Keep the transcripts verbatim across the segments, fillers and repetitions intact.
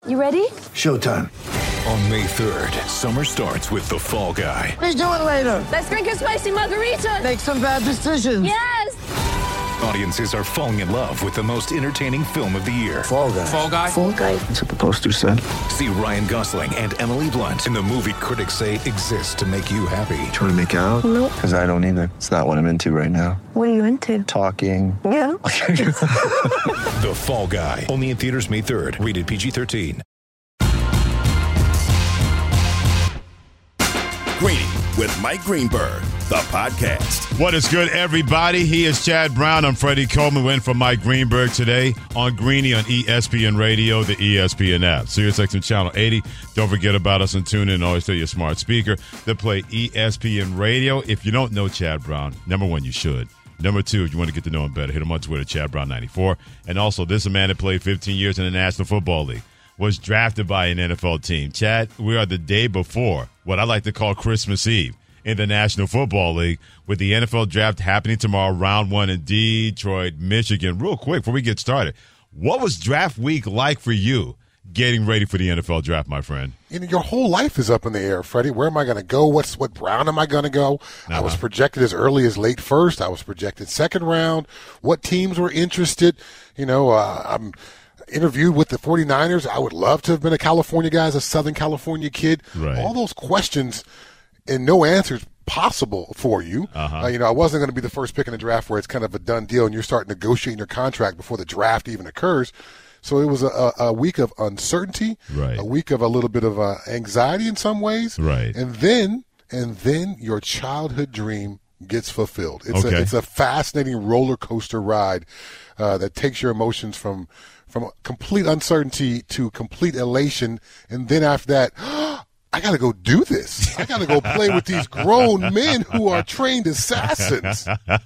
You ready? Showtime. On May third, summer starts with The Fall Guy. Let's do it later. Let's drink a spicy margarita. Make some bad decisions. Yes. Audiences are falling in love with the most entertaining film of the year. Fall Guy. Fall Guy. Fall Guy. That's what the poster said. See Ryan Gosling and Emily Blunt in the movie critics say exists to make you happy. Trying to make it out? Nope. Because I don't either. It's not what I'm into right now. What are you into? Talking. Yeah. The Fall Guy. Only in theaters May third. Rated P G thirteen. Greeny with Mike Greenberg, the podcast. What is good, everybody? He is Chad Brown. I'm Freddie Coleman. We're in for Mike Greenberg today on Greeny on E S P N Radio, the E S P N app. SiriusXM Channel eighty. Don't forget about us and tune in. Always tell your smart speaker to play E S P N Radio. If you don't know Chad Brown, number one, you should. Number two, if you want to get to know him better, hit him on Twitter, Chad Brown ninety-four. And also, this is a man that played fifteen years in the National Football League. Was drafted by an N F L team. Chad, we are the day before what I like to call Christmas Eve in the National Football League with the N F L draft happening tomorrow, round one in Detroit, Michigan. Real quick, before we get started, what was draft week like for you getting ready for the N F L draft, my friend? You know, your whole life is up in the air, Freddie. Where am I going to go? What's what round am I going to go? Uh-huh. I was projected as early as late first. I was projected second round. What teams were interested? You know, uh, I'm – interviewed with the 49ers. I would love to have been a California guy as a Southern California kid. Right. All those questions and no answers possible for you. Uh-huh. Uh, you know, I wasn't going to be the first pick in the draft where it's kind of a done deal and you're starting negotiating your contract before the draft even occurs. So it was a, a week of uncertainty, right. a week of a little bit of uh, anxiety in some ways. Right. And then, and then your childhood dream gets fulfilled. It's, okay. a, it's a fascinating roller coaster ride uh, that takes your emotions from from complete uncertainty to complete elation. And then after that, oh, I got to go do this. I got to go play with these grown men who are trained assassins.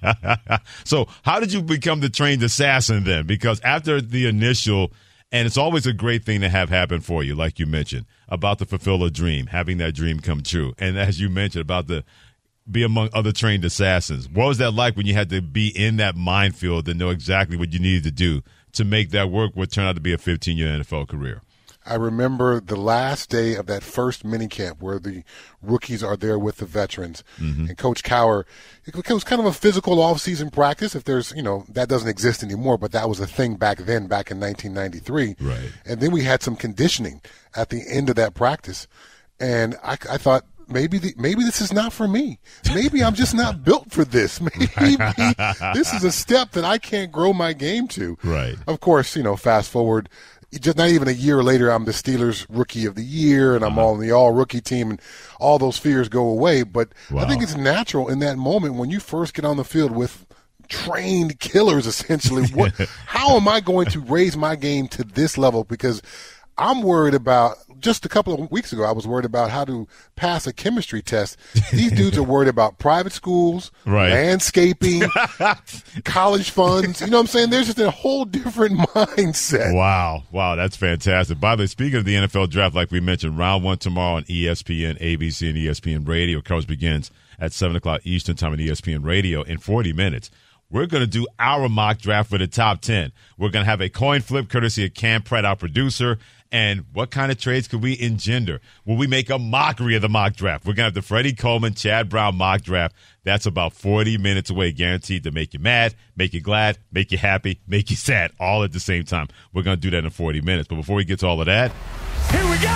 So how did you become the trained assassin then? Because after the initial, and it's always a great thing to have happen for you, like you mentioned, about to fulfill a dream, having that dream come true. And as you mentioned, about the be among other trained assassins. What was that like when you had to be in that minefield and know exactly what you needed to do to make that work what turned out to be a fifteen-year N F L career? I remember the last day of that first minicamp where the rookies are there with the veterans. Mm-hmm. And Coach Cowher, it was kind of a physical off-season practice. If there's, you know, that doesn't exist anymore, but that was a thing back then, back in nineteen ninety-three. Right. And then we had some conditioning at the end of that practice. And I, I thought, Maybe the, maybe this is not for me. Maybe I'm just not built for this. Maybe this is a step that I can't grow my game to. Right. Of course, you know, fast forward, just not even a year later, I'm the Steelers Rookie of the Year, and I'm uh-huh. all on the all-rookie team, and all those fears go away. But wow. I think it's natural in that moment when you first get on the field with trained killers, essentially. What? How am I going to raise my game to this level? Because I'm worried about – just a couple of weeks ago, I was worried about how to pass a chemistry test. These dudes are worried about private schools, right. landscaping, college funds. You know what I'm saying? There's just a whole different mindset. Wow. Wow, that's fantastic. By the way, speaking of the N F L draft, like we mentioned, round one tomorrow on E S P N, A B C, and E S P N Radio. Coverage begins at seven o'clock Eastern time on E S P N Radio in forty minutes. We're going to do our mock draft for the top ten. We're going to have a coin flip courtesy of Cam Pratt, our producer. And what kind of trades could we engender? Will we make a mockery of the mock draft? We're going to have the Freddie Coleman, Chad Brown mock draft. That's about forty minutes away, guaranteed to make you mad, make you glad, make you happy, make you sad, all at the same time. We're going to do that in forty minutes. But before we get to all of that, here we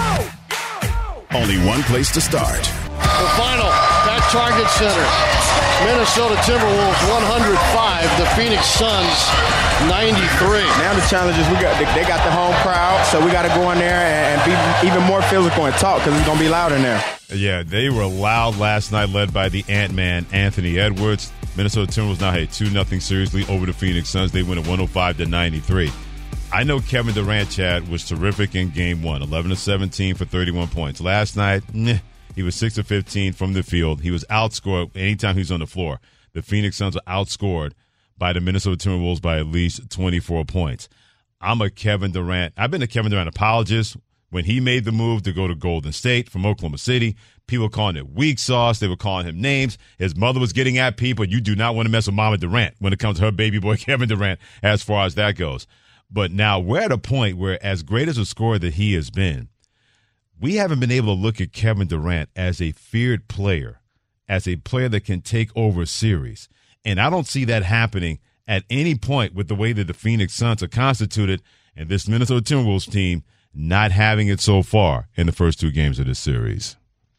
go! Only one place to start. The final at Target Center. Minnesota Timberwolves one hundred five, the Phoenix Suns ninety-three. Now the challenge is we got they got the home crowd, so we got to go in there and be even more physical and talk because it's going to be loud in there. Yeah, they were loud last night, led by the Ant-Man, Anthony Edwards. Minnesota Timberwolves now had a two nothing series lead over the Phoenix Suns. They win at one oh five to ninety-three. I know Kevin Durant, Chad, was terrific in game one, eleven to seventeen for thirty-one points. Last night, meh, he was six of fifteen from the field. He was outscored anytime he was on the floor. The Phoenix Suns were outscored by the Minnesota Timberwolves by at least twenty-four points. I'm a Kevin Durant. I've been a Kevin Durant apologist. When he made the move to go to Golden State from Oklahoma City, people were calling it weak sauce. They were calling him names. His mother was getting at people. You do not want to mess with Mama Durant when it comes to her baby boy Kevin Durant as far as that goes. But now we're at a point where, as great as a scorer that he has been, we haven't been able to look at Kevin Durant as a feared player, as a player that can take over a series. And I don't see that happening at any point with the way that the Phoenix Suns are constituted and this Minnesota Timberwolves team not having it so far in the first two games of this series.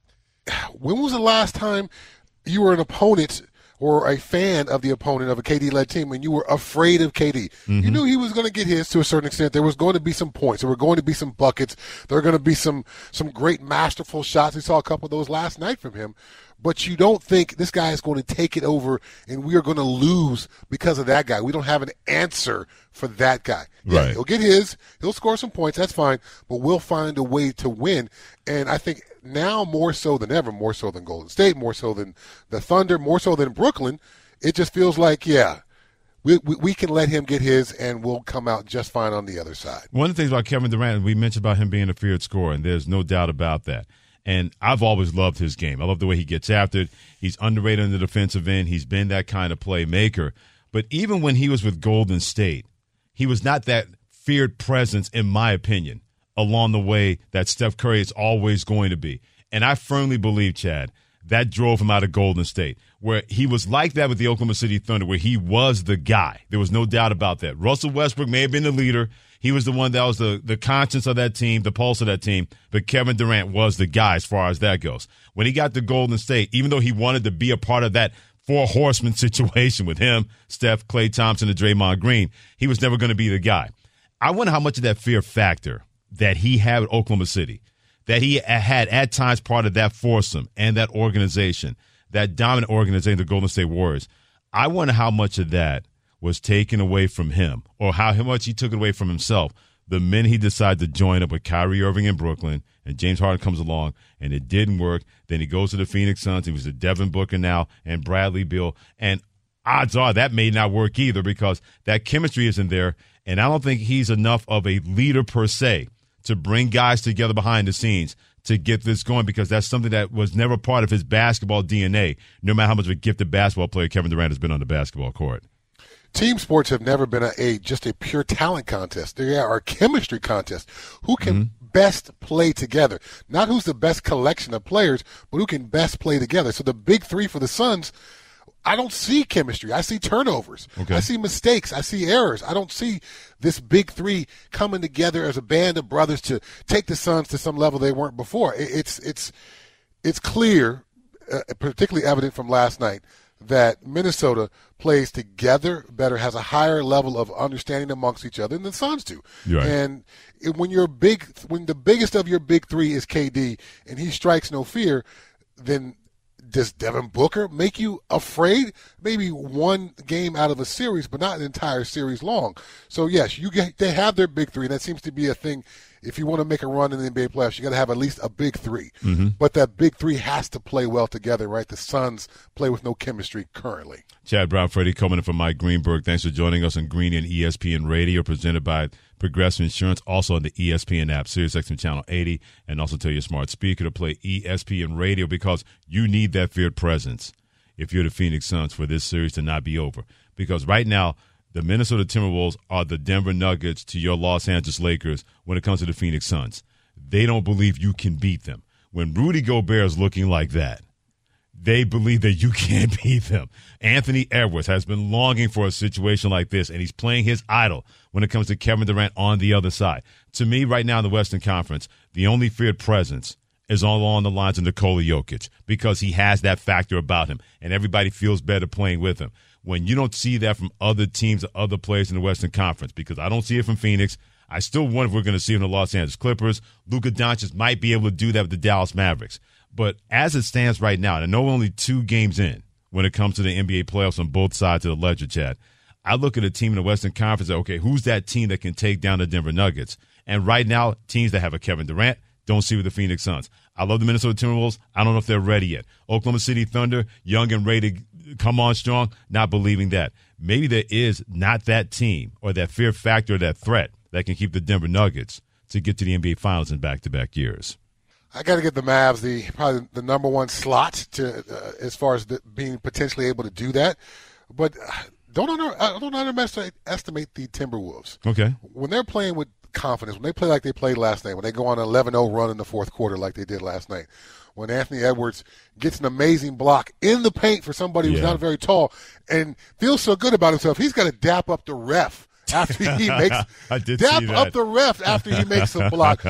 When was the last time you were an opponent or a fan of the opponent of a K D-led team and you were afraid of K D? Mm-hmm. You knew he was going to get his to a certain extent. There was going to be some points. There were going to be some buckets. There were going to be some some great masterful shots. We saw a couple of those last night from him. But you don't think this guy is going to take it over and we are going to lose because of that guy. We don't have an answer for that guy. Yeah, right. He'll get his. He'll score some points. That's fine. But we'll find a way to win. And I think now more so than ever, more so than Golden State, more so than the Thunder, more so than Brooklyn, it just feels like, yeah, we, we, we can let him get his and we'll come out just fine on the other side. One of the things about Kevin Durant, we mentioned about him being a feared scorer, and there's no doubt about that. And I've always loved his game. I love the way he gets after it. He's underrated on the defensive end. He's been that kind of playmaker. But even when he was with Golden State, he was not that feared presence, in my opinion, along the way that Steph Curry is always going to be. And I firmly believe, Chad, that drove him out of Golden State, where he was like that with the Oklahoma City Thunder, where he was the guy. There was no doubt about that. Russell Westbrook may have been the leader. He was the one that was the, the conscience of that team, the pulse of that team. But Kevin Durant was the guy as far as that goes. When he got to Golden State, even though he wanted to be a part of that four horseman situation with him, Steph, Klay Thompson, and Draymond Green, he was never going to be the guy. I wonder how much of that fear factor that he had with Oklahoma City, that he had at times part of that foursome and that organization, that dominant organization, the Golden State Warriors, I wonder how much of that was taken away from him, or how much he took it away from himself the minute he decided to join up with Kyrie Irving in Brooklyn, and James Harden comes along, and it didn't work. Then he goes to the Phoenix Suns. He was a Devin Booker now, and Bradley Beal. And odds are that may not work either because that chemistry isn't there, and I don't think he's enough of a leader per se to bring guys together behind the scenes to get this going, because that's something that was never part of his basketball D N A, no matter how much of a gifted basketball player Kevin Durant has been on the basketball court. Team sports have never been a, a just a pure talent contest. They are a chemistry contest. Who can mm-hmm. best play together? Not who's the best collection of players, but who can best play together. So the big three for the Suns, I don't see chemistry. I see turnovers. Okay. I see mistakes. I see errors. I don't see this big three coming together as a band of brothers to take the Suns to some level they weren't before. It's it's it's clear, uh, particularly evident from last night, that Minnesota plays together better, has a higher level of understanding amongst each other than the Suns do. Right. And it, when you're big, when the biggest of your big three is K D and he strikes no fear, then does Devin Booker make you afraid? Maybe one game out of a series, but not an entire series long. So yes, you get, they have their big three, and that seems to be a thing. If you want to make a run in the N B A playoffs, you got to have at least a big three. Mm-hmm. But that big three has to play well together, right? The Suns play with no chemistry currently. Chad Brown, Freddie Coleman, and from Mike Greenberg. Thanks for joining us on Greeny and E S P N Radio, presented by Progressive Insurance, also on the E S P N app, SiriusXM Channel eighty, and also tell your smart speaker to play E S P N Radio, because you need that feared presence if you're the Phoenix Suns for this series to not be over. Because right now, the Minnesota Timberwolves are the Denver Nuggets to your Los Angeles Lakers when it comes to the Phoenix Suns. They don't believe you can beat them. When Rudy Gobert is looking like that, they believe that you can't beat them. Anthony Edwards has been longing for a situation like this, and he's playing his idol when it comes to Kevin Durant on the other side. To me, right now in the Western Conference, the only feared presence is all along the lines of Nikola Jokic, because he has that factor about him, and everybody feels better playing with him. When you don't see that from other teams or other players in the Western Conference, because I don't see it from Phoenix, I still wonder if we're going to see it in the Los Angeles Clippers. Luka Doncic might be able to do that with the Dallas Mavericks. But as it stands right now, and I know only two games in when it comes to the N B A playoffs on both sides of the ledger, Chad, I look at a team in the Western Conference and say, okay, who's that team that can take down the Denver Nuggets? And right now, teams that have a Kevin Durant don't see with the Phoenix Suns. I love the Minnesota Timberwolves. I don't know if they're ready yet. Oklahoma City Thunder, young and ready to come on strong, not believing that. Maybe there is not that team or that fear factor or that threat that can keep the Denver Nuggets to get to the N B A Finals in back-to-back years. I got to give the Mavs the probably the number one slot to uh, as far as the, being potentially able to do that. But uh, don't under, uh, don't underestimate the Timberwolves. Okay. When they're playing with confidence, when they play like they played last night, when they go on an eleven oh run in the fourth quarter like they did last night, when Anthony Edwards gets an amazing block in the paint for somebody who's yeah. not very tall and feels so good about himself, he's got to dap up the ref after he makes I did dap see that. up the ref after he makes a block.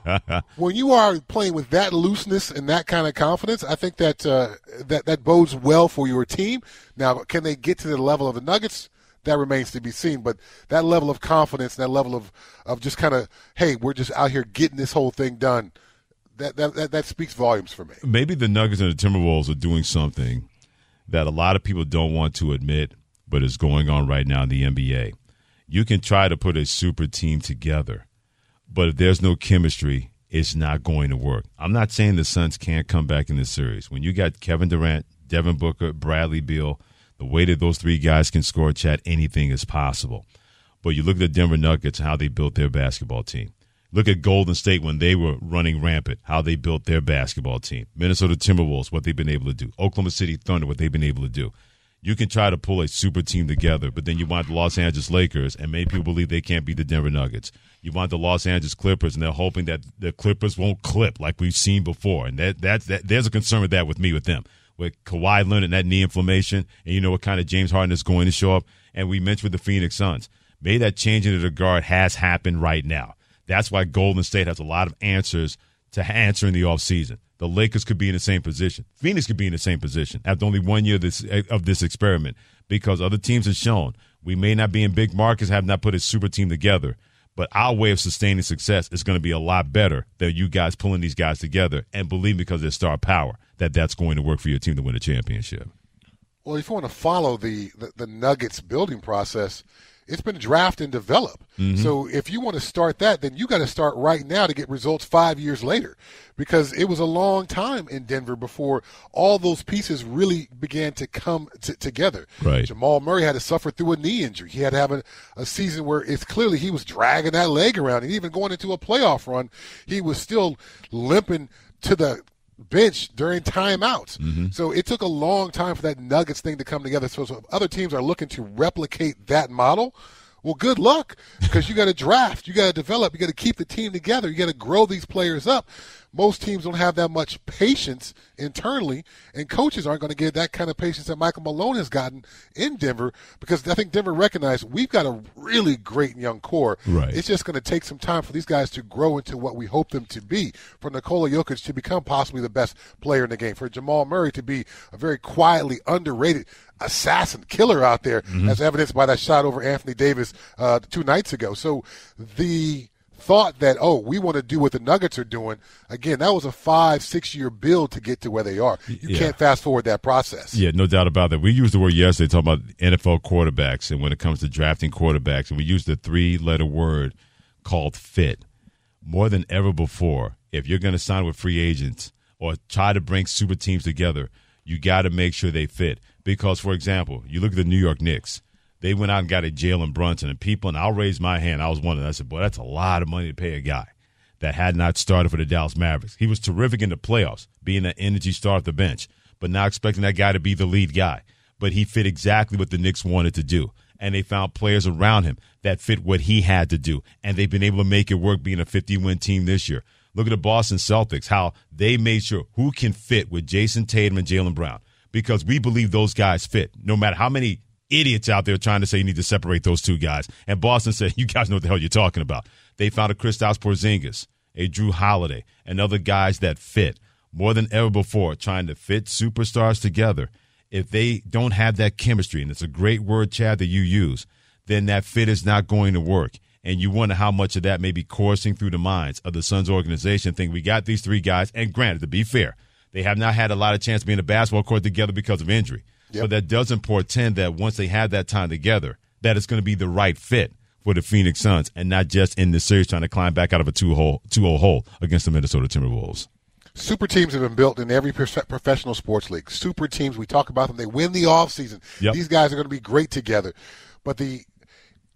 When you are playing with that looseness and that kind of confidence, I think that uh, that that bodes well for your team. Now, can they get to the level of the Nuggets? That remains to be seen. But that level of confidence, that level of, of just kind of, hey, we're just out here getting this whole thing done, that, that that that speaks volumes for me. Maybe the Nuggets and the Timberwolves are doing something that a lot of people don't want to admit, but is going on right now in the N B A. You can try to put a super team together, but if there's no chemistry, it's not going to work. I'm not saying the Suns can't come back in this series. When you got Kevin Durant, Devin Booker, Bradley Beal, the way that those three guys can score, Chad, anything is possible. But you look at the Denver Nuggets, how they built their basketball team. Look at Golden State when they were running rampant, how they built their basketball team. Minnesota Timberwolves, what they've been able to do. Oklahoma City Thunder, what they've been able to do. You can try to pull a super team together, but then you want the Los Angeles Lakers, and many people believe they can't beat the Denver Nuggets. You want the Los Angeles Clippers, and they're hoping that the Clippers won't clip like we've seen before. And that, that, that there's a concern with that with me with them. With Kawhi Leonard and that knee inflammation, and you know what kind of James Harden is going to show up. And we mentioned with the Phoenix Suns, maybe that change into the guard has happened right now. That's why Golden State has a lot of answers to answer in the offseason. The Lakers could be in the same position. Phoenix could be in the same position after only one year of this, of this experiment, because other teams have shown we may not be in big markets, have not put a super team together, but our way of sustaining success is going to be a lot better than you guys pulling these guys together. And believe me, because there's star power, that that's going to work for your team to win a championship. Well, if you want to follow the, the, the Nuggets building process, it's been draft and develop. Mm-hmm. So if you want to start that, then you got to start right now to get results five years later, because it was a long time in Denver before all those pieces really began to come t- together. Right. Jamal Murray had to suffer through a knee injury. He had to have a, a season where it's clearly he was dragging that leg around, and even going into a playoff run, he was still limping to the bench during timeouts. Mm-hmm. So it took a long time for that Nuggets thing to come together. So, so if other teams are looking to replicate that model, well, good luck, because you got to draft, you got to develop, you got to keep the team together, you got to grow these players up. Most teams don't have that much patience internally, and coaches aren't going to get that kind of patience that Michael Malone has gotten in Denver, because I think Denver recognized we've got a really great young core. Right. It's just going to take some time for these guys to grow into what we hope them to be, for Nikola Jokic to become possibly the best player in the game, for Jamal Murray to be a very quietly underrated assassin killer out there, mm-hmm. as evidenced by that shot over Anthony Davis uh, two nights ago. So the thought that, oh, we want to do what the Nuggets are doing, again, that was a five, six-year build to get to where they are. You yeah. can't fast-forward that process. Yeah, no doubt about that. We used the word yesterday talking about N F L quarterbacks, and when it comes to drafting quarterbacks, and we used the three-letter word called fit. More than ever before, if you're going to sign with free agents or try to bring super teams together, you got to make sure they fit. Because, for example, you look at the New York Knicks. They went out and got a Jalen Brunson, and people, and I'll raise my hand. I was one of them. I said, boy, that's a lot of money to pay a guy that had not started for the Dallas Mavericks. He was terrific in the playoffs, being an energy star at the bench, but now expecting that guy to be the lead guy. But he fit exactly what the Knicks wanted to do, and they found players around him that fit what he had to do, and they've been able to make it work being a fifty-win team this year. Look at the Boston Celtics, how they made sure who can fit with Jason Tatum and Jaylen Brown, because we believe those guys fit, no matter how many idiots out there trying to say you need to separate those two guys. And Boston said, you guys know what the hell you're talking about. They found a Kristaps Porzingis, a Drew Holiday, and other guys that fit more than ever before, trying to fit superstars together. If they don't have that chemistry, and it's a great word, Chad, that you use, then that fit is not going to work. And you wonder how much of that may be coursing through the minds of the Suns organization, think we got these three guys, and granted, to be fair, they have not had a lot of chance to be in the basketball court together because of injury. Yep. But that doesn't portend that once they have that time together, that it's going to be the right fit for the Phoenix Suns, and not just in the series trying to climb back out of a two-hole, two-oh hole against the Minnesota Timberwolves. Super teams have been built in every professional sports league. Super teams, we talk about them. They win the offseason. Yep. These guys are going to be great together. But the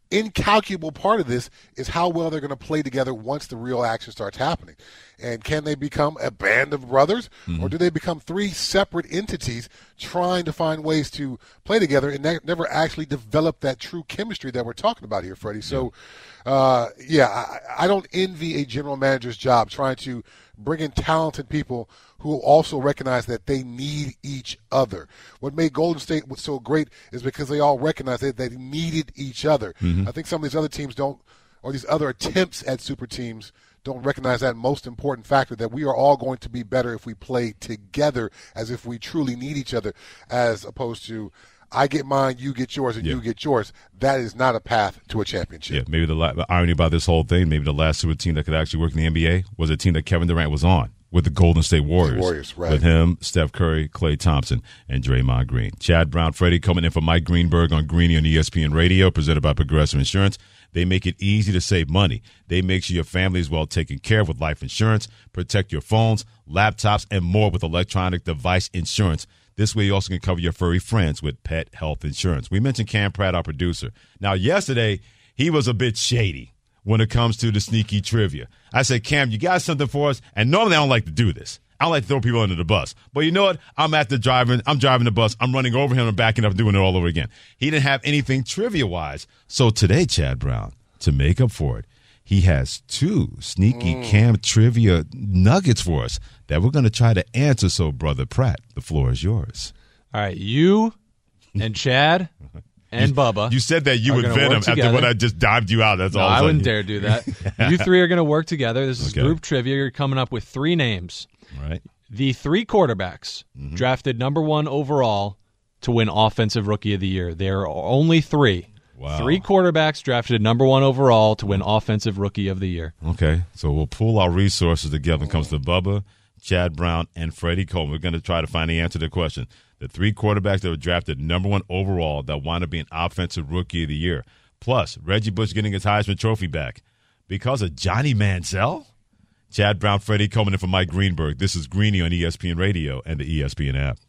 incalculable part of this is how well they're going to play together once the real action starts happening. And can they become a band of brothers, mm-hmm. or do they become three separate entities trying to find ways to play together and ne- never actually develop that true chemistry that we're talking about here, Freddie? So, uh, yeah, I, I don't envy a general manager's job trying to bring in talented people who also recognize that they need each other. What made Golden State so great is because they all recognized that they needed each other. Mm-hmm. I think some of these other teams don't, or these other attempts at super teams don't recognize that most important factor, that we are all going to be better if we play together, as if we truly need each other, as opposed to I get mine, you get yours, and yeah. you get yours. That is not a path to a championship. Yeah, maybe the, la- the irony about this whole thing, maybe the last super team that could actually work in the N B A was a team that Kevin Durant was on, with the Golden State Warriors. Warriors, right. With him, Steph Curry, Klay Thompson, and Draymond Green. Chad Brown, Freddie coming in for Mike Greenberg on Greeny on E S P N Radio, presented by Progressive Insurance. They make it easy to save money. They make sure your family is well taken care of with life insurance, protect your phones, laptops, and more with electronic device insurance. This way, you also can cover your furry friends with pet health insurance. We mentioned Cam Pratt, our producer. Now, yesterday, he was a bit shady when it comes to the sneaky trivia. I said, Cam, you got something for us? And normally I don't like to do this. I don't like to throw people under the bus. But you know what? I'm at the driving. I'm driving the bus. I'm running over him and backing up, doing it all over again. He didn't have anything trivia-wise. So today, Chad Brown, to make up for it, he has two sneaky mm. Cam trivia nuggets for us that we're going to try to answer. So, Brother Pratt, the floor is yours. All right, you and Chad and you, Bubba. You said that you would vet him after what I just dived you out. That's no, all. I wouldn't dare do that. You three are going to work together. This is okay. group trivia. You're coming up with three names. All right. The three quarterbacks mm-hmm. drafted number one overall to win Offensive Rookie of the Year. There are only three. Wow. Three quarterbacks drafted number one overall to win Offensive Rookie of the Year. Okay, so we'll pool our resources together when it comes to Bubba, Chad Brown, and Freddie Coleman. We're going to try to find the answer to the question. The three quarterbacks that were drafted number one overall that wound up being Offensive Rookie of the Year. Plus, Reggie Bush getting his Heisman Trophy back because of Johnny Manziel? Chad Brown, Freddie Coleman, and for Mike Greenberg. This is Greeny on E S P N Radio and the E S P N app.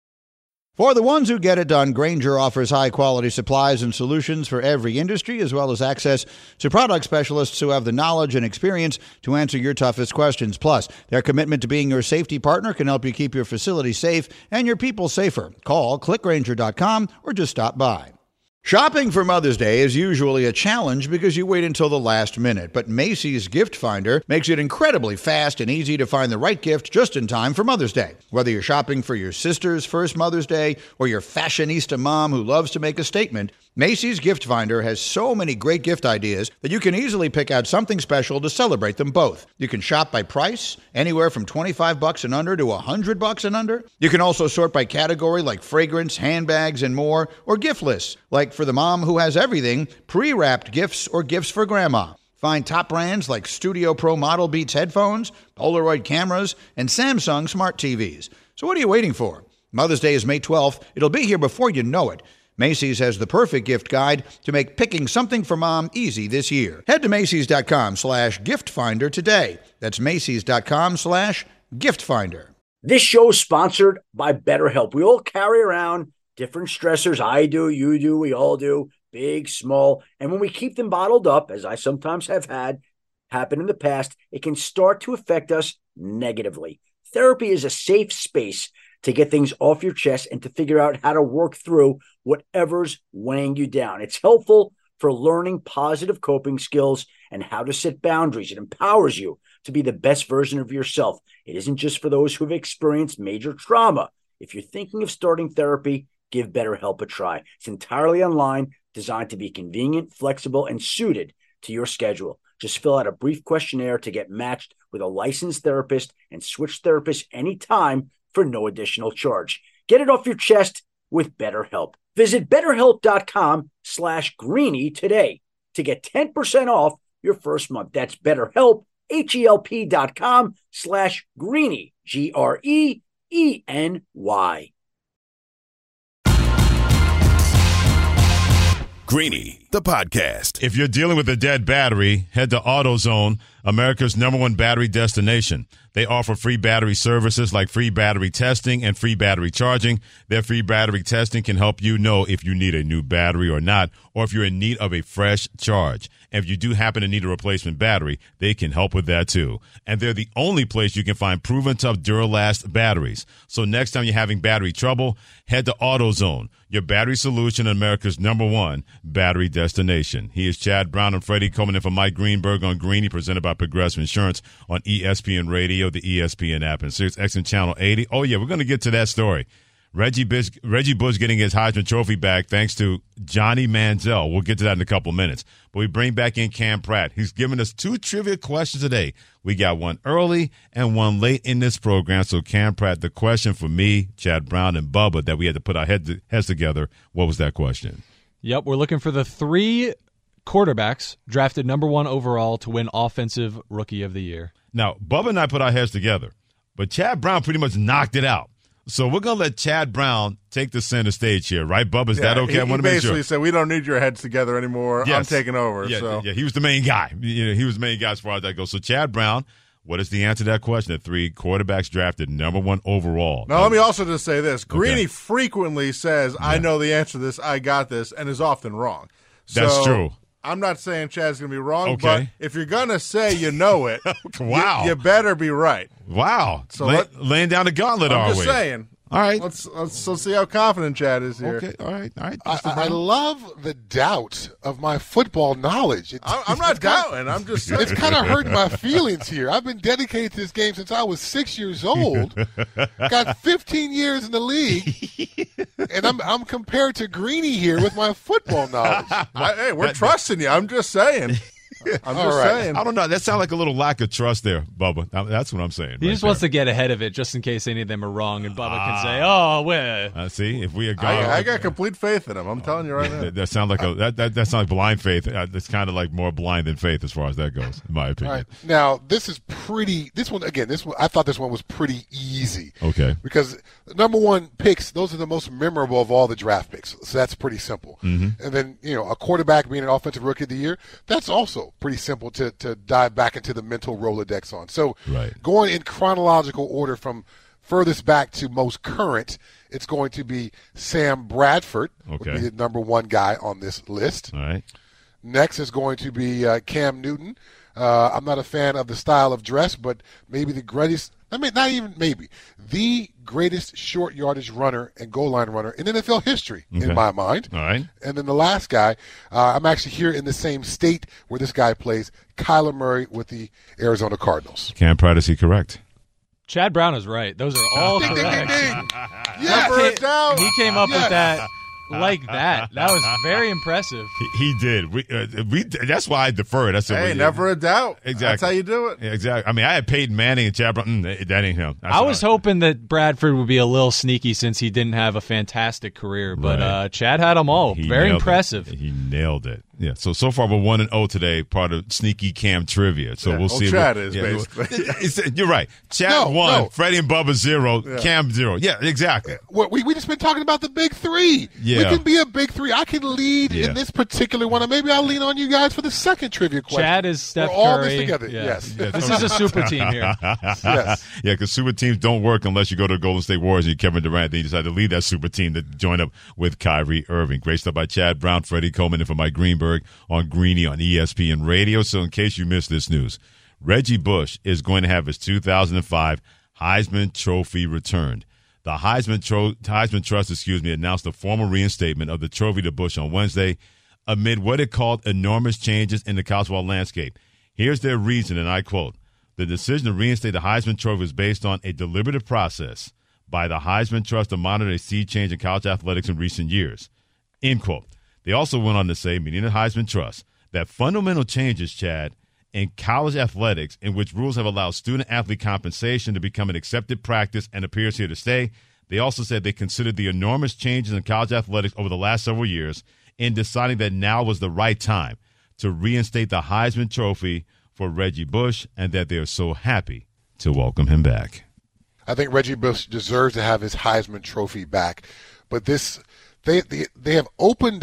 For the ones who get it done, Grainger offers high-quality supplies and solutions for every industry, as well as access to product specialists who have the knowledge and experience to answer your toughest questions. Plus, their commitment to being your safety partner can help you keep your facility safe and your people safer. Call click grainger dot com or just stop by. Shopping for Mother's Day is usually a challenge because you wait until the last minute, but Macy's Gift Finder makes it incredibly fast and easy to find the right gift just in time for Mother's Day. Whether you're shopping for your sister's first Mother's Day or your fashionista mom who loves to make a statement, Macy's Gift Finder has so many great gift ideas that you can easily pick out something special to celebrate them both. You can shop by price, anywhere from twenty-five bucks and under to one hundred bucks and under. You can also sort by category like fragrance, handbags, and more, or gift lists, like for the mom who has everything, pre-wrapped gifts or gifts for grandma. Find top brands like Studio Pro Model Beats headphones, Polaroid cameras, and Samsung smart T Vs. So what are you waiting for? Mother's Day is May twelfth. It'll be here before you know it. Macy's has the perfect gift guide to make picking something for mom easy this year. Head to Macy's.com slash gift finder today. That's Macy's.com slash gift finder. This show is sponsored by BetterHelp. We all carry around different stressors. I do, you do, we all do, big, small. And when we keep them bottled up, as I sometimes have had happen in the past, it can start to affect us negatively. Therapy is a safe space to get things off your chest and to figure out how to work through whatever's weighing you down. It's helpful for learning positive coping skills and how to set boundaries. It empowers you to be the best version of yourself. It isn't just for those who have experienced major trauma. If you're thinking of starting therapy, give BetterHelp a try. It's entirely online, designed to be convenient, flexible, and suited to your schedule. Just fill out a brief questionnaire to get matched with a licensed therapist and switch therapists anytime for no additional charge. Get it off your chest with BetterHelp. Visit BetterHelp.com slash Greeny today to get ten percent off your first month. That's BetterHelp, H-E-L-P dot com slash Greeny, G R E E N Y. Greeny the podcast. If you're dealing with a dead battery, head to AutoZone, America's number one battery destination. They offer free battery services like free battery testing and free battery charging. Their free battery testing can help you know if you need a new battery or not, or if you're in need of a fresh charge. And if you do happen to need a replacement battery, they can help with that too. And they're the only place you can find proven tough Duralast batteries. So next time you're having battery trouble, head to AutoZone, your battery solution in America's number one battery destination. He is Chad Brown and Freddie Coleman in for Mike Greenberg on Greeny, presented by Progressive Insurance on E S P N Radio, the E S P N app, and Sirius X M Channel eighty. Oh, yeah, we're going to get to that story. Reggie Bush, Reggie Bush getting his Heisman Trophy back thanks to Johnny Manziel. We'll get to that in a couple of minutes. But we bring back in Cam Pratt. He's given us two trivia questions today. We got one early and one late in this program. So, Cam Pratt, the question for me, Chad Brown, and Bubba that we had to put our head, heads together, what was that question? Yep, we're looking for the three quarterbacks drafted number one overall to win Offensive Rookie of the Year. Now, Bubba and I put our heads together, but Chad Brown pretty much knocked it out. So we're going to let Chad Brown take the center stage here, right, Bubba? Is yeah, that okay? He, I want he to make sure. basically said, we don't need your heads together anymore. Yes. I'm taking over. Yeah, so. yeah, he was the main guy. You know, he was the main guy as far as that goes. So, Chad Brown, what is the answer to that question? The three quarterbacks drafted number one overall. Now, um, let me also just say this. Greeny okay. frequently says, I yeah. know the answer to this, I got this, and is often wrong. So, that's true. I'm not saying Chad's going to be wrong, okay. but if you're going to say you know it, wow. you, you better be right. Wow. So Lay, let, laying down the gauntlet, I'm are just we? saying. All right. Let's, let's let's see how confident Chad is here. Okay. All right. All right. I, I love the doubt of my football knowledge. It, I'm, I'm not doubting. I'm just saying. It's kind of hurting my feelings here. I've been dedicated to this game since I was six years old. Got fifteen years in the league, and I'm I'm compared to Greeny here with my football knowledge. I, hey, we're that, trusting you. I'm just saying. I'm just right. saying. I don't know. That sounds like a little lack of trust there, Bubba. That's what I'm saying. He right just there. wants to get ahead of it just in case any of them are wrong, and Bubba ah. can say, oh, well. Uh, see, if we had gone. I, I got complete faith in him. I'm telling you right now. That, that sounds like a that, that, that sounds like blind faith. Uh, it's kind of like more blind than faith as far as that goes, in my opinion. All right. Now, this is pretty, this one, again, this one, I thought this one was pretty easy. Okay. Because number one picks, those are the most memorable of all the draft picks. So that's pretty simple. Mm-hmm. And then, you know, a quarterback being an offensive rookie of the year, that's also pretty simple to, to dive back into the mental Rolodex on. So right. going in chronological order from furthest back to most current, it's going to be Sam Bradford, okay. would be the number one guy on this list. All right. Next is going to be uh, Cam Newton. Uh, I'm not a fan of the style of dress, but maybe the greatest, I mean, not even maybe, the greatest short yardage runner and goal line runner in N F L history, okay. in my mind. All right. And then the last guy, uh, I'm actually here in the same state where this guy plays, Kyler Murray with the Arizona Cardinals. Cam Pratt, is he correct? Chad Brown is right. Those are all ding, correct. Ding, ding, ding. Yes. He, came, he came up yes. with that. Like that. That was very impressive. He, he did. We, uh, we. That's why I deferred. That's hey, we, never a doubt. Exactly. That's how you do it. Yeah, exactly. I mean, I had Peyton Manning and Chad Brown. Mm, that ain't him. That's I was I, hoping that Bradford would be a little sneaky since he didn't have a fantastic career, but right. uh, Chad had them all. He very impressive. It. He nailed it. Yeah. So so far we're one and zero today, part of Sneaky Cam Trivia. So yeah, we'll well, see. Chad what, is yeah, basically. You're right. Chad no, one, no. Freddie and Bubba zero, yeah. Cam zero. Yeah, exactly. We we just been talking about the big three. Yeah. We can be a big three. I can lead yeah. in this particular one, and maybe I'll lean on you guys for the second trivia question. Chad is Steph We're all Curry. this together. Yeah. Yes. Yeah, this is a super team here. Yes. Yeah, because super teams don't work unless you go to the Golden State Warriors and you're Kevin Durant. Then you decide to lead that super team to join up with Kyrie Irving. Great stuff by Chad Brown, Freddie Coleman, and for Mike Greenberg on Greeny on E S P N Radio. So in case you missed this news, Reggie Bush is going to have his two thousand five Heisman Trophy returned. The Heisman, Tro- Heisman Trust, excuse me, announced the formal reinstatement of the trophy to Bush on Wednesday amid what it called enormous changes in the college football landscape. Here's their reason, and I quote, "The decision to reinstate the Heisman Trophy was based on a deliberative process by the Heisman Trust to monitor a sea change in college athletics in recent years." End quote. They also went on to say, meaning the Heisman Trust, that fundamental changes, Chad, in college athletics, in which rules have allowed student-athlete compensation to become an accepted practice and appears here to stay. They also said they considered the enormous changes in college athletics over the last several years in deciding that now was the right time to reinstate the Heisman Trophy for Reggie Bush, and that they are so happy to welcome him back. I think Reggie Bush deserves to have his Heisman Trophy back, but this they they, they have opened up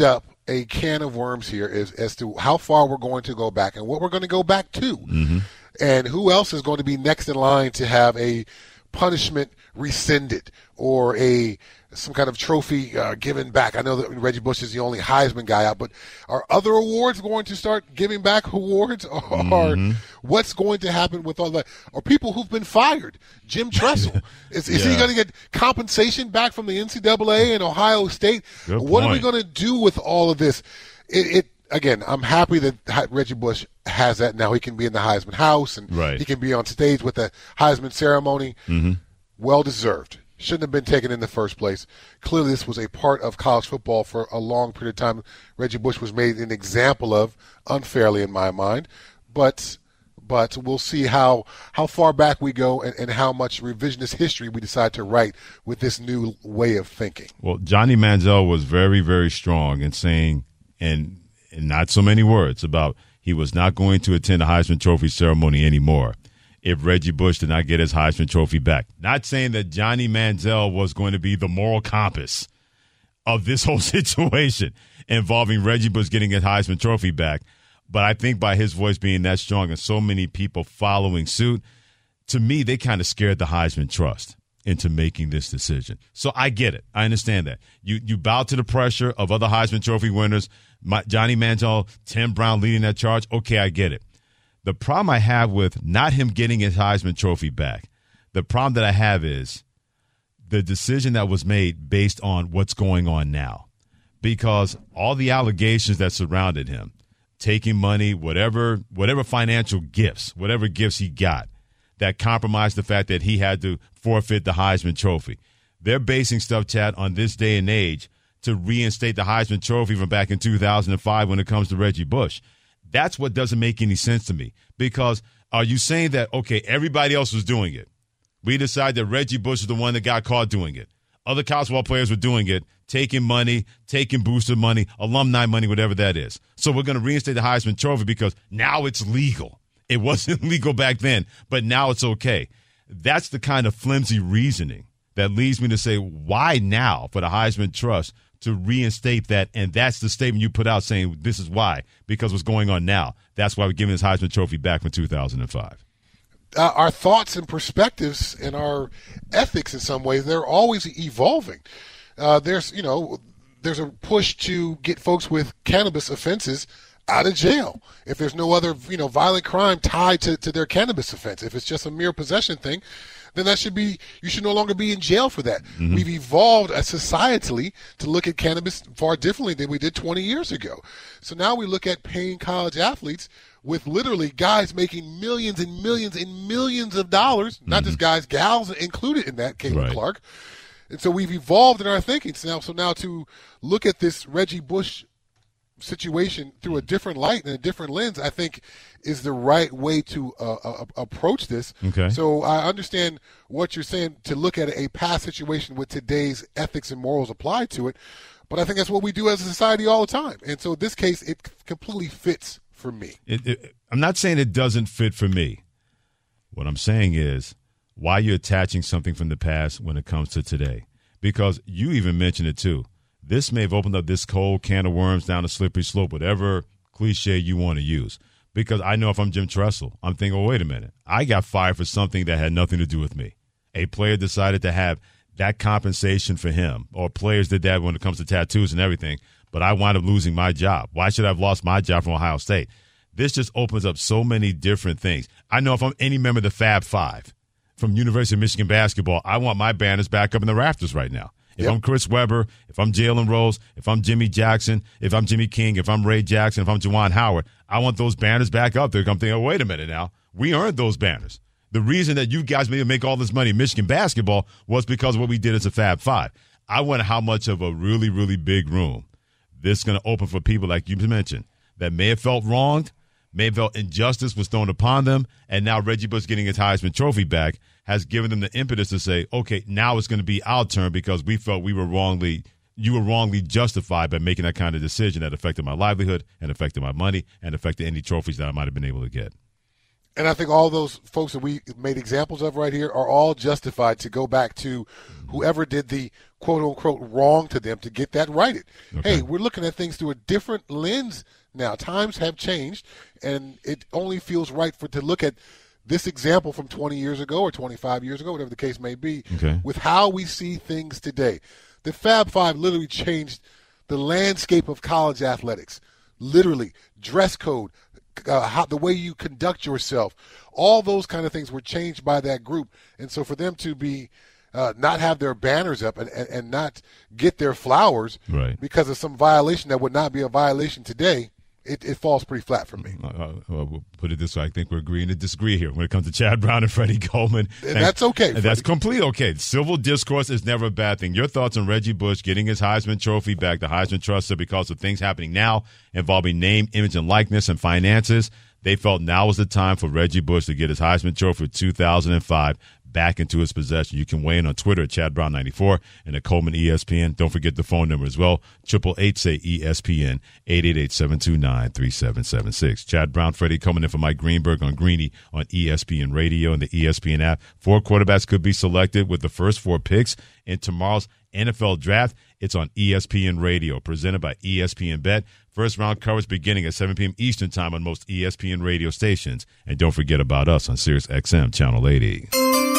a can of worms here is as to how far we're going to go back and what we're going to go back to. Mm-hmm. And who else is going to be next in line to have a punishment rescinded or a some kind of trophy uh, given back. I know that Reggie Bush is the only Heisman guy out, but are other awards going to start giving back awards? Or Mm-hmm. what's going to happen with all that? Or people who've been fired? Jim Tressel. is is Yeah. he going to get compensation back from the N C double A and Ohio State? Good What are we point. going to do with all of this? It, it Again, I'm happy that Reggie Bush has that now. He can be in the Heisman house and Right. he can be on stage with the Heisman ceremony. Mm-hmm. Well deserved. Shouldn't have been taken in the first place. Clearly, this was a part of college football for a long period of time. Reggie Bush was made an example of, unfairly in my mind. But but we'll see how how far back we go and, and how much revisionist history we decide to write with this new way of thinking. Well, Johnny Manziel was very, very strong in saying, and in not so many words, about he was not going to attend the Heisman Trophy ceremony anymore if Reggie Bush did not get his Heisman Trophy back. Not saying that Johnny Manziel was going to be the moral compass of this whole situation involving Reggie Bush getting his Heisman Trophy back, but I think by his voice being that strong and so many people following suit, to me, they kind of scared the Heisman Trust into making this decision. So I get it. I understand that. You you bow to the pressure of other Heisman Trophy winners, my, Johnny Manziel, Tim Brown leading that charge. Okay, I get it. The problem I have with not him getting his Heisman Trophy back, the problem that I have is the decision that was made based on what's going on now. Because all the allegations that surrounded him, taking money, whatever whatever financial gifts, whatever gifts he got, that compromised the fact that he had to forfeit the Heisman Trophy. They're basing stuff, Chad, on this day and age to reinstate the Heisman Trophy from back in two thousand five when it comes to Reggie Bush. That's what doesn't make any sense to me, because are you saying that, okay, everybody else was doing it? We decided that Reggie Bush is the one that got caught doing it. Other college football players were doing it, taking money, taking booster money, alumni money, whatever that is. So we're going to reinstate the Heisman Trophy because now it's legal. It wasn't legal back then, but now it's okay. That's the kind of flimsy reasoning that leads me to say, why now for the Heisman Trust to reinstate that? And that's the statement you put out saying this is why, because what's going on now. That's why we're giving this Heisman Trophy back from two thousand five. Uh, our thoughts and perspectives and our ethics in some ways, they're always evolving. Uh, there's, you know, there's a push to get folks with cannabis offenses out of jail if there's no other, you know, violent crime tied to, to their cannabis offense. If it's just a mere possession thing, then that should be, you should no longer be in jail for that. Mm-hmm. We've evolved as societally to look at cannabis far differently than we did twenty years ago. So now we look at paying college athletes with literally guys making millions and millions and millions of dollars, not Mm-hmm. just guys, gals included in that, Caitlin Right. Clark. And so we've evolved in our thinking. So now, so now to look at this Reggie Bush situation through a different light and a different lens, I think is the right way to uh, uh, approach this. Okay. So I understand what you're saying, to look at a past situation with today's ethics and morals applied to it, but I think that's what we do as a society all the time. And so in this case, it completely fits for me. It, it, I'm not saying it doesn't fit for me. What I'm saying is why you're attaching something from the past when it comes to today. Because you even mentioned it too. This may have opened up this cold can of worms down a slippery slope, whatever cliche you want to use. Because I know if I'm Jim Tressel, I'm thinking, well, wait a minute. I got fired for something that had nothing to do with me. A player decided to have that compensation for him, or players did that when it comes to tattoos and everything, but I wound up losing my job. Why should I have lost my job from Ohio State? This just opens up so many different things. I know if I'm any member of the Fab Five from University of Michigan basketball, I want my banners back up in the rafters right now. If yep. I'm Chris Webber, if I'm Jalen Rose, if I'm Jimmy Jackson, if I'm Jimmy King, if I'm Ray Jackson, if I'm Juwan Howard, I want those banners back up there. I'm thinking, oh, wait a minute now. We earned those banners. The reason that you guys made make all this money in Michigan basketball was because of what we did as a Fab Five. I wonder how much of a really, really big room this is going to open for people like you mentioned that may have felt wronged, may have felt injustice was thrown upon them, and now Reggie Bush getting his Heisman Trophy back has given them the impetus to say, okay, now it's going to be our turn because we felt we were wrongly, you were wrongly justified by making that kind of decision that affected my livelihood and affected my money and affected any trophies that I might have been able to get. And I think all those folks that we made examples of right here are all justified to go back to whoever did the quote-unquote wrong to them to get that righted. Okay. Hey, we're looking at things through a different lens now. Times have changed, and it only feels right for to look at this example from twenty years ago or twenty-five years ago, whatever the case may be, okay. with how we see things today. The Fab Five literally changed the landscape of college athletics. Literally, dress code, uh, how, the way you conduct yourself, all those kind of things were changed by that group. And so for them to be uh, not have their banners up and, and, and not get their flowers right. because of some violation that would not be a violation today, It, it falls pretty flat for me. Uh, well, we'll put it this way. I think we're agreeing to disagree here when it comes to Chad Brown and Freddie Coleman. And that's okay. And that's complete okay. Civil discourse is never a bad thing. Your thoughts on Reggie Bush getting his Heisman Trophy back, the Heisman Trust, because of things happening now involving name, image, and likeness and finances. They felt now was the time for Reggie Bush to get his Heisman Trophy for two thousand five back into his possession. You can weigh in on Twitter at Chad Brown ninety-four and at Coleman E S P N. Don't forget the phone number as well, eight eight eight, say E S P N, eight eight eight, seven two nine, three seven seven six. Chad Brown, Freddie coming in for Mike Greenberg on Greeny on E S P N Radio and the E S P N app. Four quarterbacks could be selected with the first four picks in tomorrow's N F L Draft. It's on E S P N Radio, presented by E S P N Bet. First round coverage beginning at seven p.m. Eastern Time on most E S P N radio stations. And don't forget about us on Sirius X M Channel eighty.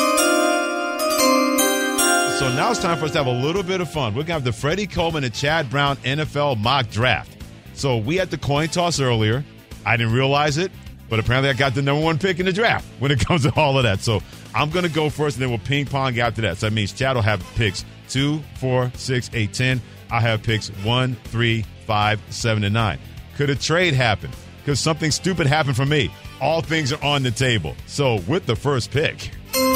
So now it's time for us to have a little bit of fun. We're going to have the Freddie Coleman and Chad Brown N F L mock draft. So we had the coin toss earlier. I didn't realize it, but apparently I got the number one pick in the draft when it comes to all of that. So I'm going to go first, and then we'll ping pong after that. So that means Chad will have picks two, four, six, eight, ten. I have picks one, three, five, seven, and nine. Could a trade happen? Could something stupid happen for me? All things are on the table. So with the first pick.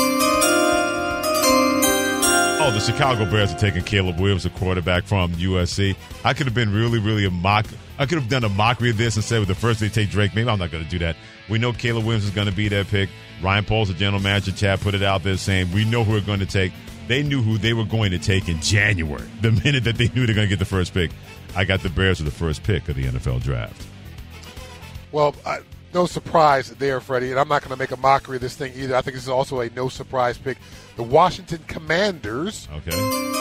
Oh, the Chicago Bears are taking Caleb Williams, a quarterback from U S C. I could have been really, really a mock. I could have done a mockery of this and said with the first they take Drake. Maybe I'm not going to do that. We know Caleb Williams is going to be their pick. Ryan Poles, the general manager, Chad put it out there saying we know who we're going to take. They knew who they were going to take in January, the minute that they knew they're going to get the first pick. I got the Bears with the first pick of the N F L Draft. Well, I, no surprise there, Freddie, and I'm not going to make a mockery of this thing either. I think this is also a no-surprise pick. The Washington Commanders okay.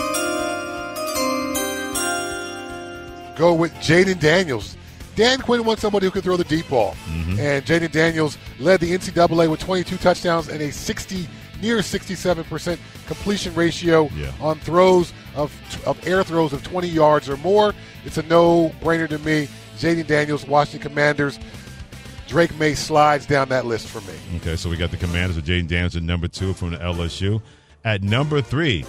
go with Jaden Daniels. Dan Quinn wants somebody who can throw the deep ball, mm-hmm. and Jaden Daniels led the N C double A with twenty-two touchdowns and a sixty, near sixty-seven percent completion ratio yeah. on throws of of air throws of twenty yards or more. It's a no-brainer to me. Jaden Daniels, Washington Commanders. Drake May slides down that list for me. Okay, so we got the Commanders with Jaden Daniels at number two from the L S U. At number three,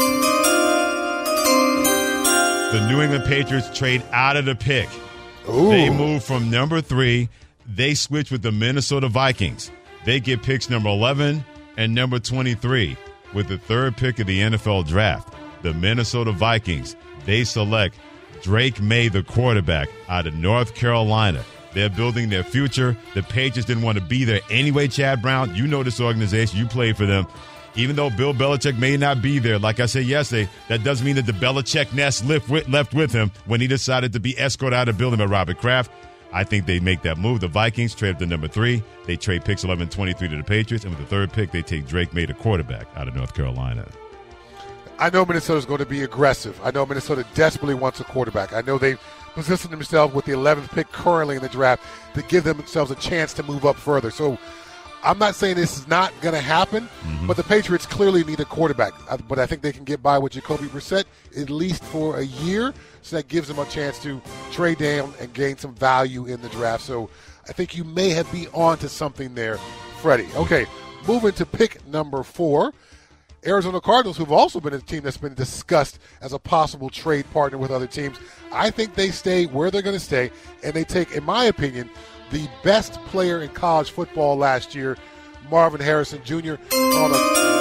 the New England Patriots trade out of the pick. Ooh. They move from number three. They switch with the Minnesota Vikings. They get picks number eleven and number twenty-three with the third pick of the N F L Draft. The Minnesota Vikings, they select Drake May, the quarterback, out of North Carolina. They're building their future. The Patriots didn't want to be there anyway, Chad Brown. You know this organization. You played for them. Even though Bill Belichick may not be there, like I said yesterday, that doesn't mean that the Belichick nest left with, left with him when he decided to be escorted out of the building by Robert Kraft. I think they make that move. The Vikings trade up to number three. They trade picks eleven and twenty-three to the Patriots. And with the third pick, they take Drake May, the quarterback, out of North Carolina. I know Minnesota's going to be aggressive. I know Minnesota desperately wants a quarterback. I know they've positioned themselves with the eleventh pick currently in the draft to give themselves a chance to move up further. So I'm not saying this is not going to happen, mm-hmm. but the Patriots clearly need a quarterback. But I think they can get by with Jacoby Brissett at least for a year, so that gives them a chance to trade down and gain some value in the draft. So I think you may have been on to something there, Freddie. Okay, moving to pick number four. Arizona Cardinals, who've also been a team that's been discussed as a possible trade partner with other teams. I think they stay where they're going to stay, and they take, in my opinion, the best player in college football last year, Marvin Harrison Junior Called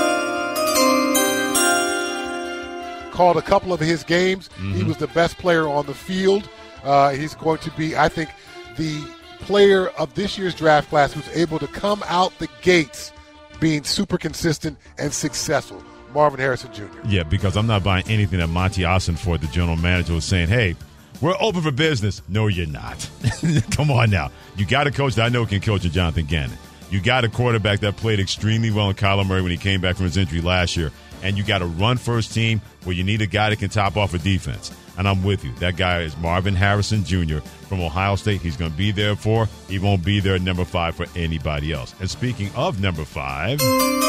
a, called a couple of his games. Mm-hmm. He was the best player on the field. Uh, he's going to be, I think, the player of this year's draft class who's able to come out the gates being super consistent and successful. Marvin Harrison Junior Yeah, because I'm not buying anything that Monty Ossenfort, the general manager, was saying, hey, we're open for business. No, you're not. Come on now. You got a coach that I know can coach, Jonathan Gannon. You got a quarterback that played extremely well in Kyler Murray when he came back from his injury last year. And you got a run-first team where you need a guy that can top off a defense. And I'm with you. That guy is Marvin Harrison Junior from Ohio State. He's going to be there for. He won't be there at number five for anybody else. And speaking of number five, the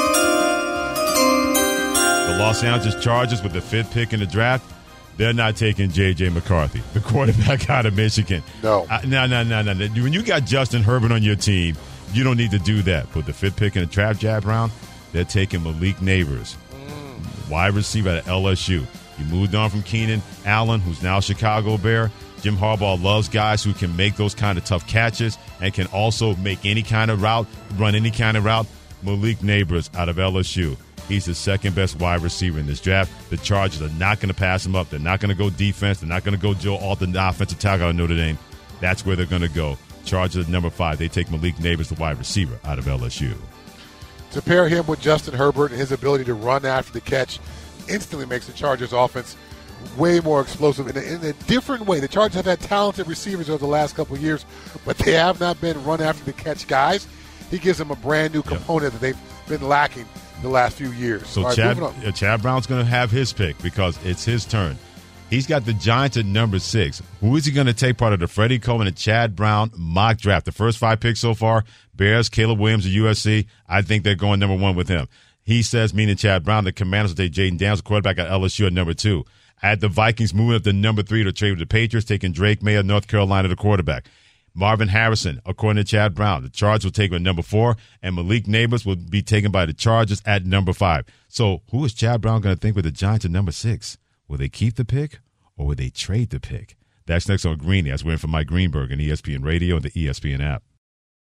Los Angeles Chargers with the fifth pick in the draft, they're not taking J J. McCarthy, the quarterback out of Michigan. No. Uh, no, no, no, no. When you got Justin Herbert on your team, you don't need to do that. But the fifth pick in the draft, Jab round, they're taking Malik Neighbors, mm. wide receiver at L S U. He moved on from Keenan Allen, who's now a Chicago Bear. Jim Harbaugh loves guys who can make those kind of tough catches and can also make any kind of route, run any kind of route. Malik Neighbors out of L S U. He's the second best wide receiver in this draft. The Chargers are not going to pass him up. They're not going to go defense. They're not going to go Joe Alton, the offensive tackle out of Notre Dame. That's where they're going to go. Chargers at number five. They take Malik Neighbors, the wide receiver, out of L S U. To pair him with Justin Herbert and his ability to run after the catch instantly makes the Chargers offense way more explosive in a, in a different way. The Chargers have had talented receivers over the last couple of years, but they have not been run after the catch guys. He gives them a brand new component yep. that they've been lacking the last few years. So right, Chad, uh, Chad Brown's going to have his pick because it's his turn. He's got the Giants at number six. Who is he going to take part of the Freddie Coleman and Chad Brown mock draft? The first five picks so far, Bears, Caleb Williams of U S C. I think they're going number one with him. He says, meaning Chad Brown, the Commanders will take Jaden Daniels, the quarterback at L S U at number two. I had the Vikings moving up to number three to trade with the Patriots, taking Drake May of North Carolina, the quarterback. Marvin Harrison, according to Chad Brown, the Chargers will take him at number four, and Malik Neighbors will be taken by the Chargers at number five. So who is Chad Brown going to think with the Giants at number six? Will they keep the pick or will they trade the pick? That's next on Greeny. That's waiting for Mike Greenberg on E S P N Radio and the E S P N app.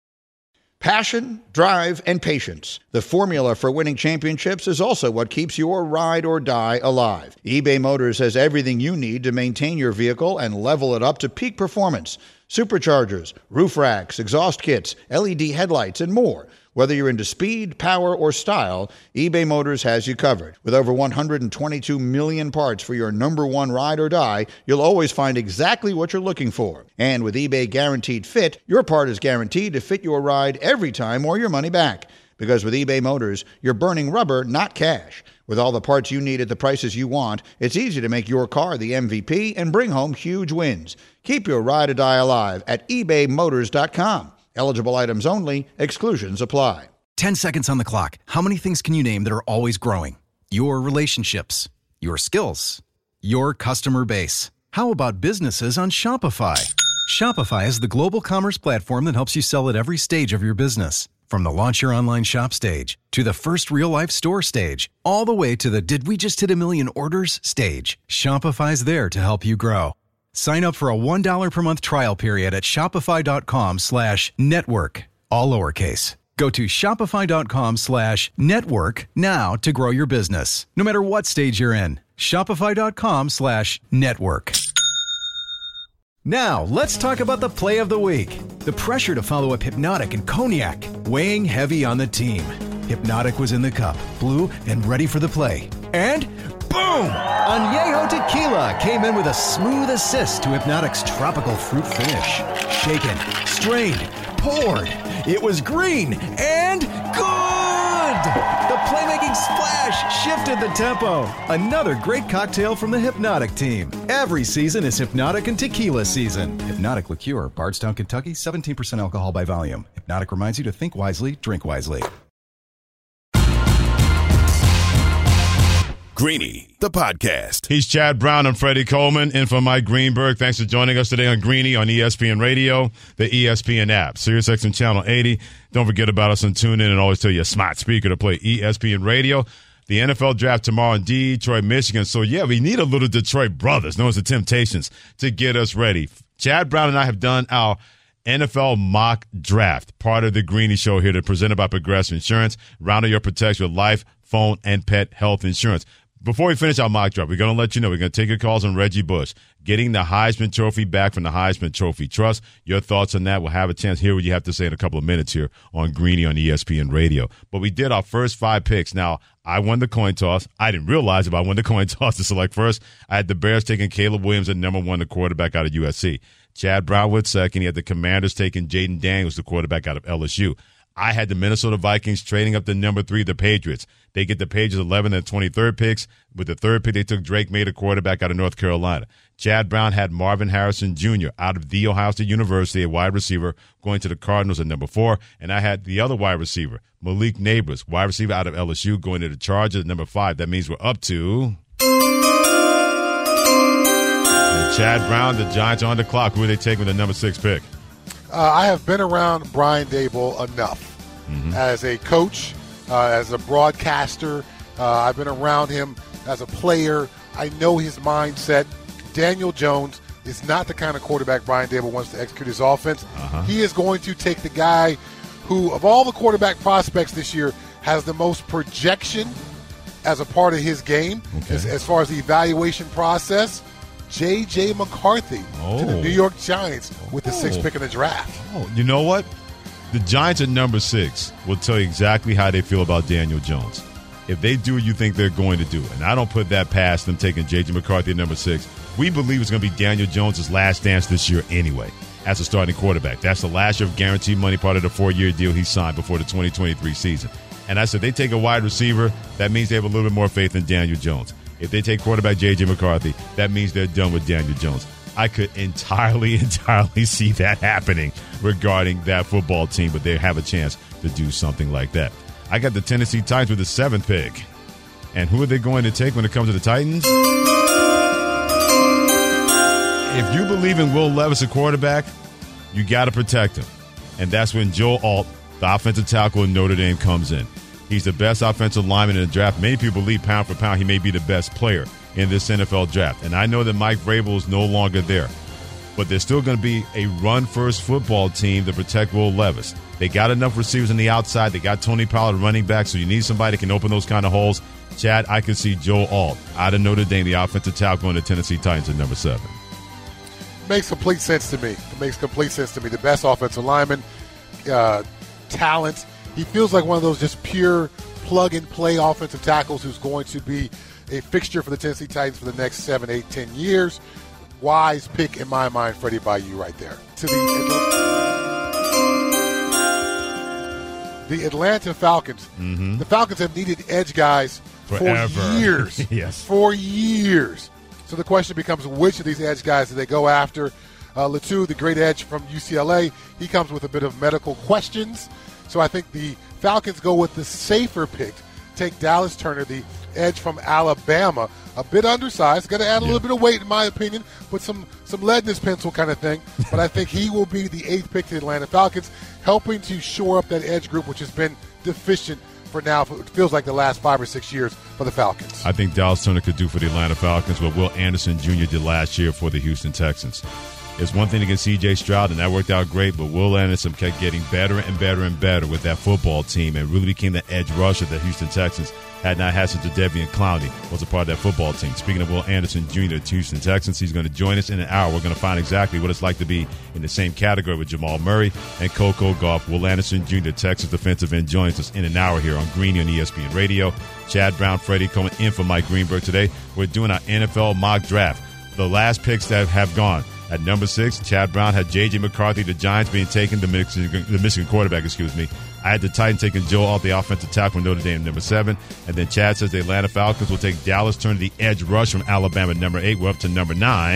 Passion, drive, and patience. The formula for winning championships is also what keeps your ride or die alive. eBay Motors has everything you need to maintain your vehicle and level it up to peak performance. Superchargers, roof racks, exhaust kits, L E D headlights, and more. Whether you're into speed, power, or style, eBay Motors has you covered. With over one hundred twenty-two million parts for your number one ride or die, you'll always find exactly what you're looking for. And with eBay Guaranteed Fit, your part is guaranteed to fit your ride every time or your money back. Because with eBay Motors, you're burning rubber, not cash. With all the parts you need at the prices you want, it's easy to make your car the M V P and bring home huge wins. Keep your ride or die alive at ebay motors dot com. Eligible items only. Exclusions apply. Ten seconds on the clock. How many things can you name that are always growing? Your relationships, your skills, your customer base. How about businesses on Shopify? Shopify is the global commerce platform that helps you sell at every stage of your business. From the launch your online shop stage, to the first real-life store stage, all the way to the did we just hit a million orders stage, Shopify's there to help you grow. Sign up for a one dollar per month trial period at shopify.com slash network, all lowercase. Go to shopify.com slash network now to grow your business, no matter what stage you're in. Shopify.com slash network. Now, let's talk about the play of the week. The pressure to follow up Hypnotic and Cognac, weighing heavy on the team. Hypnotic was in the cup, blue, and ready for the play. And boom! Añejo Tequila came in with a smooth assist to Hypnotic's tropical fruit finish. Shaken, strained, poured. It was green and good! The playmaking splash shifted the tempo. Another great cocktail from the Hypnotic team. Every season is Hypnotic and Tequila season. Hypnotic Liqueur, Bardstown, Kentucky, seventeen percent alcohol by volume. Hypnotic reminds you to think wisely, drink wisely. Greeny, the podcast. He's Chad Brown and Freddie Coleman, in for Mike Greenberg. Thanks for joining us today on Greeny on E S P N Radio, the E S P N app, SiriusXM Channel eighty. Don't forget about us on TuneIn and always tell your smart speaker to play E S P N Radio. The N F L draft tomorrow in Detroit, Michigan. So, yeah, we need a little Detroit brothers, known as the Temptations, to get us ready. Chad Brown and I have done our N F L mock draft, part of the Greeny Show here, presented by Progressive Insurance. Round of your protection with life, phone, and pet health insurance. Before we finish our mock draft, we're going to let you know, we're going to take your calls on Reggie Bush, getting the Heisman Trophy back from the Heisman Trophy Trust. Your thoughts on that. We'll have a chance to hear what you have to say in a couple of minutes here on Greeny on E S P N Radio. But we did our first five picks. Now, I won the coin toss. I didn't realize it, but I won the coin toss to select first. I had the Bears taking Caleb Williams at number one, the quarterback out of U S C. Chad Brown with second. He had the Commanders taking Jaden Daniels, the quarterback out of L S U. I had the Minnesota Vikings trading up to number three, the Patriots. They get the Patriots eleven and twenty-third picks. With the third pick, they took Drake May, the quarterback out of North Carolina. Chad Brown had Marvin Harrison Junior out of The Ohio State University, a wide receiver, going to the Cardinals at number four. And I had the other wide receiver, Malik Neighbors, wide receiver out of L S U, going to the Chargers at number five. That means we're up to... And Chad Brown, the Giants are on the clock. Who are they taking with the number six pick? Uh, I have been around Brian Daboll enough Mm-hmm. as a coach, uh, as a broadcaster. Uh, I've been around him as a player. I know his mindset. Daniel Jones is not the kind of quarterback Brian Daboll wants to execute his offense. Uh-huh. He is going to take the guy who, of all the quarterback prospects this year, has the most projection as a part of his game, Okay. as, as far as the evaluation process. J J. McCarthy Oh. to the New York Giants with the sixth Oh. pick in the draft. Oh, you know what? The Giants at number six will tell you exactly how they feel about Daniel Jones. If they do what you think they're going to do, and I don't put that past them taking J J. McCarthy at number six, we believe it's going to be Daniel Jones' last dance this year anyway as a starting quarterback. That's the last year of guaranteed money, part of the four-year deal he signed before the twenty twenty-three season. And I said they take a wide receiver, that means they have a little bit more faith in Daniel Jones. If they take quarterback J J. McCarthy, that means they're done with Daniel Jones. I could entirely, entirely see that happening regarding that football team, but they have a chance to do something like that. I got the Tennessee Titans with the seventh pick. And who are they going to take when it comes to the Titans? If you believe in Will Levis, a quarterback, you got to protect him. And that's when Joe Alt, the offensive tackle in Notre Dame, comes in. He's the best offensive lineman in the draft. Many people believe pound for pound he may be the best player in this N F L draft. And I know that Mike Vrabel is no longer there. But there's still going to be a run-first football team to protect Will Levis. They got enough receivers on the outside. They got Tony Pollard running back, so you need somebody that can open those kind of holes. Chad, I can see Joe Alt out of Notre Dame, the offensive tackle, going to Tennessee Titans at number seven. Makes complete sense to me. It makes complete sense to me. The best offensive lineman, uh, talent. He feels like one of those just pure plug-and-play offensive tackles who's going to be a fixture for the Tennessee Titans for the next seven, eight, ten years. Wise pick in my mind, Freddie Bayou right there. To the, the Atlanta Falcons. Mm-hmm. The Falcons have needed edge guys Forever. for years. Yes. For years. So the question becomes, which of these edge guys do they go after? Uh, Latu, the great edge from U C L A, he comes with a bit of medical questions. So I think the Falcons go with the safer pick. Take Dallas Turner, the edge from Alabama. A bit undersized. Got to add a Yeah. little bit of weight, in my opinion. Put some, some lead in his pencil kind of thing. But I think he will be the eighth pick to the Atlanta Falcons, helping to shore up that edge group, which has been deficient for now. It feels like the last five or six years for the Falcons. I think Dallas Turner could do for the Atlanta Falcons what Will Anderson Junior did last year for the Houston Texans. It's one thing against C J. Stroud, and that worked out great, but Will Anderson kept getting better and better and better with that football team and really became the edge rusher that Houston Texans had not had since Jadeveon Clowney was a part of that football team. Speaking of Will Anderson Junior to Houston Texans, he's going to join us in an hour. We're going to find exactly what it's like to be in the same category with Jamal Murray and Coco Gauff. Will Anderson Junior, Texas defensive end, joins us in an hour here on Greeny on E S P N Radio. Chad Brown, Freddie Coleman in for Mike Greenberg today. We're doing our N F L mock draft. The last picks that have gone. At number six, Chad Brown had J J. McCarthy, the Giants being taken, the Michigan, the Michigan quarterback, excuse me. I had the Titans taking Joe Alt, the offensive tackle from Notre Dame, number seven. And then Chad says the Atlanta Falcons will take Dallas Turner, the edge rush from Alabama, number eight. We're up to number nine.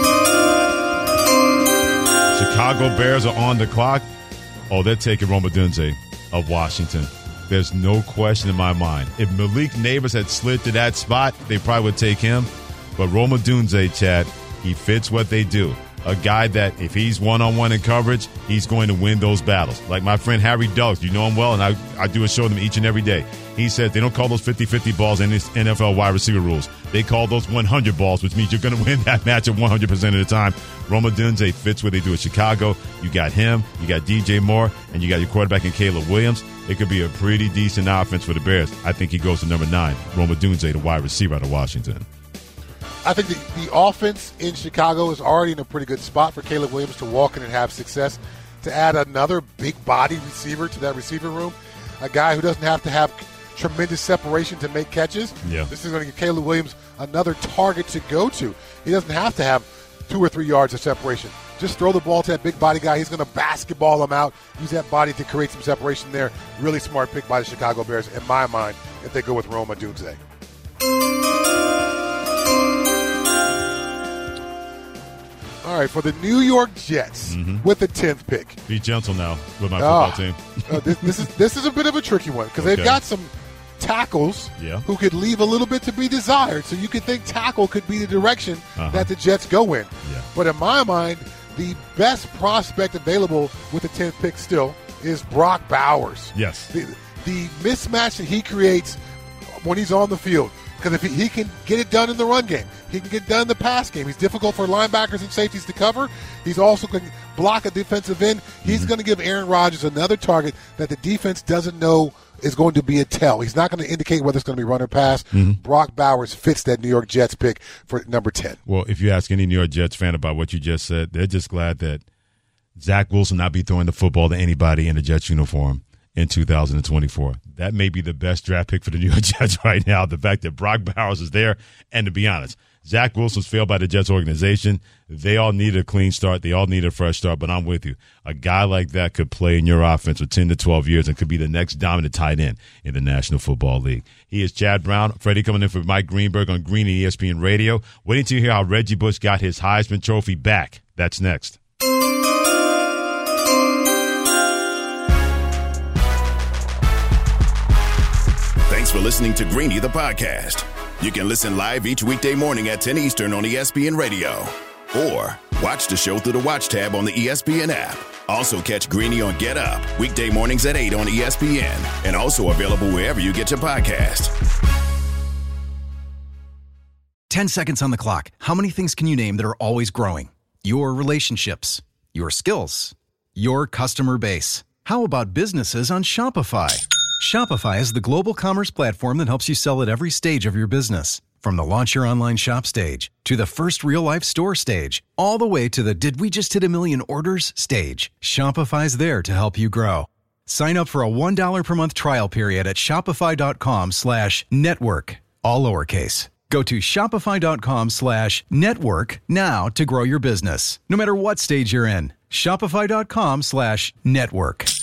Chicago Bears are on the clock. Oh, they're taking Rome Odunze of Washington. There's no question in my mind. If Malik Neighbors had slid to that spot, they probably would take him. But Rome Odunze, Chad, he fits what they do. A guy that if he's one-on-one in coverage, he's going to win those battles. Like my friend Harry Duggs, you know him well, and I, I do a show with him each and every day. He says they don't call those fifty-fifty balls in this N F L wide receiver rules. They call those one hundred balls, which means you're going to win that matchup one hundred percent of the time. Rome Odunze fits what they do at Chicago. You got him, you got D J Moore, and you got your quarterback in Caleb Williams. It could be a pretty decent offense for the Bears. I think he goes to number nine, Rome Odunze, the wide receiver out of Washington. I think the, the offense in Chicago is already in a pretty good spot for Caleb Williams to walk in and have success. To add another big body receiver to that receiver room, a guy who doesn't have to have tremendous separation to make catches. Yeah. This is going to give Caleb Williams another target to go to. He doesn't have to have two or three yards of separation Just throw the ball to that big body guy. He's going to basketball him out. Use that body to create some separation there. Really smart pick by the Chicago Bears, in my mind, if they go with Rome Odunze. All right, for the New York Jets mm-hmm. with the tenth pick. Be gentle now with my football uh, team. uh, this, this is this is a bit of a tricky one because okay. they've got some tackles yeah. who could leave a little bit to be desired. So you could think tackle could be the direction uh-huh. that the Jets go in. Yeah. But in my mind, the best prospect available with the tenth pick still is Brock Bowers. Yes. The, the mismatch that he creates when he's on the field. Because if he, he can get it done in the run game, he can get it done in the pass game. He's difficult for linebackers and safeties to cover. He's also going to block a defensive end. He's mm-hmm. going to give Aaron Rodgers another target that the defense doesn't know is going to be a tell. He's not going to indicate whether it's going to be run or pass. Mm-hmm. Brock Bowers fits that New York Jets pick for number ten. Well, if you ask any New York Jets fan about what you just said, they're just glad that Zach Wilson not be throwing the football to anybody in a Jets uniform in two thousand twenty-four. That may be the best draft pick for the New York Jets right now, the fact that Brock Bowers is there. And to be honest, Zach Wilson's failed by the Jets organization. They all need a clean start. They all need a fresh start, but I'm with you. A guy like that could play in your offense for ten to twelve years and could be the next dominant tight end in the National Football League. He is Chad Brown. Freddie coming in for Mike Greenberg on Green and E S P N Radio. Waiting to hear how Reggie Bush got his Heisman Trophy back. That's next. Thanks for listening to Greeny, the podcast. You can listen live each weekday morning at ten Eastern on E S P N Radio. Or watch the show through the Watch tab on the E S P N app. Also catch Greeny on Get Up, weekday mornings at eight on E S P N. And also available wherever you get your podcast. Ten seconds on the clock. How many things can you name that are always growing? Your relationships, your skills, your customer base. How about businesses on Shopify? Shopify is the global commerce platform that helps you sell at every stage of your business. From the launch your online shop stage, to the first real-life store stage, all the way to the did we just hit a million orders stage. Shopify's there to help you grow. Sign up for a one dollar per month trial period at shopify.com slash network, all lowercase. Go to shopify.com slash network now to grow your business, no matter what stage you're in. Shopify.com slash network.